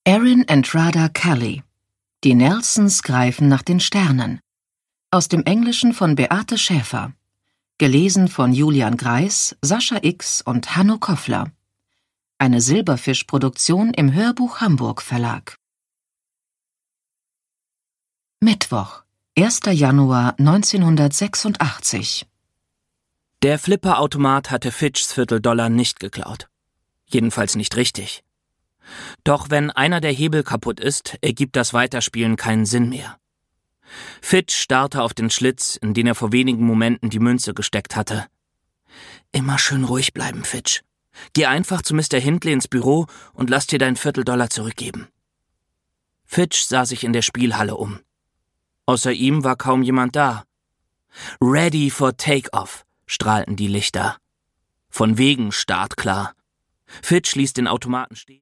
Erin and Rada Kelly. Die Nelsons greifen nach den Sternen. Aus dem Englischen von Beate Schäfer. Gelesen von Julian Greis, Sascha X. und Hanno Koffler. Eine Silberfisch-Produktion im Hörbuch Hamburg Verlag. Mittwoch, 1. Januar 1986. Der Flipperautomat hatte Fitchs $Viertel nicht geklaut. Jedenfalls nicht richtig. Doch wenn einer der Hebel kaputt ist, ergibt das Weiterspielen keinen Sinn mehr. Fitch starrte auf den Schlitz, in den er vor wenigen Momenten die Münze gesteckt hatte. Immer schön ruhig bleiben, Fitch. Geh einfach zu Mr. Hindley ins Büro und lass dir dein $Viertel zurückgeben. Fitch sah sich in der Spielhalle um. Außer ihm war kaum jemand da. Ready for Take-Off, strahlten die Lichter. Von wegen startklar. Fitch ließ den Automaten stehen.